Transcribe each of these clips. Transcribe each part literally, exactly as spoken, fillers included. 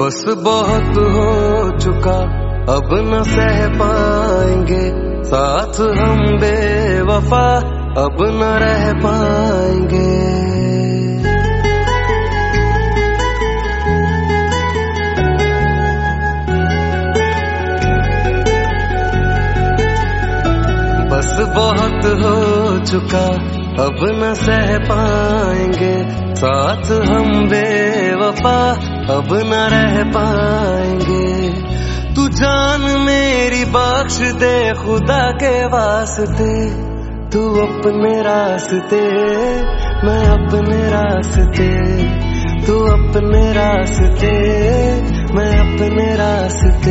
बस बहुत हो चुका, अब न सह पाएंगे साथ हम बेवफा, अब न रह पाएंगे। बस बहुत हो चुका, अब न सह पाएंगे साथ हम बेवफा, अब न रह पाएंगे। तू जान मेरी बख्श दे खुदा के वास्ते, तू अपने रास्ते मैं अपने रास्ते, तू अपने रास्ते मैं अपने रास्ते।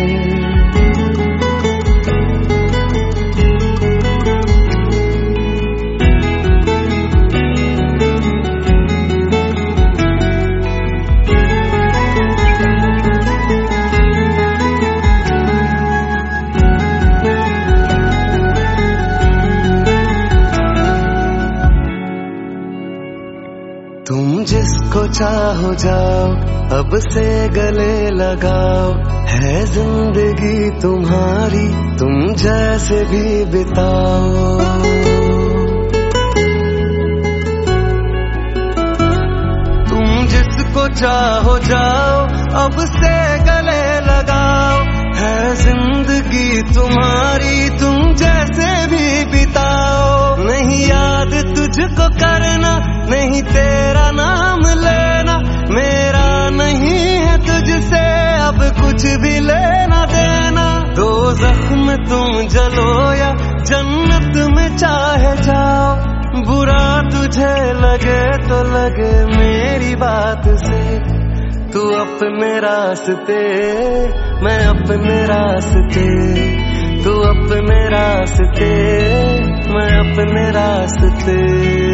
तुम जिसको चाहो जाओ, अब से गले लगाओ, है जिंदगी तुम्हारी तुम जैसे भी बिताओ। तुम जिसको चाहो जाओ, अब से गले लगाओ, है जिंदगी तुम्हारी तुम जैसे भी बिताओ। नहीं याद तुझको करना, नहीं तेरा नाम लेना, मेरा नहीं है तुझसे अब कुछ भी लेना देना। दो जख्म तुम जलो या जन्नत में चाहे जाओ, बुरा तुझे लगे तो लगे मेरी बात से। तू अपने रास्ते मैं अपने रास्ते, तू अपने रास्ते मैं अपने रास्ते।